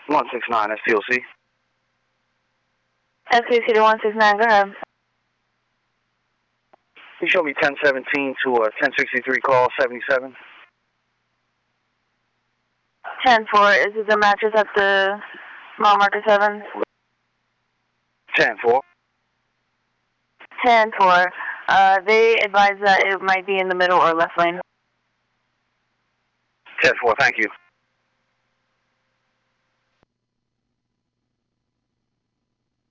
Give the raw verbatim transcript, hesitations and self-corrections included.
one six nine, S T O C. S T O C to one six nine, go ahead. You show me ten seventeen to a ten sixty-three call, seventy-seven. ten four, is it the mattress at the mile marker seven? ten four. ten four, uh, they advise that it might be in the middle or left lane. ten four, thank you.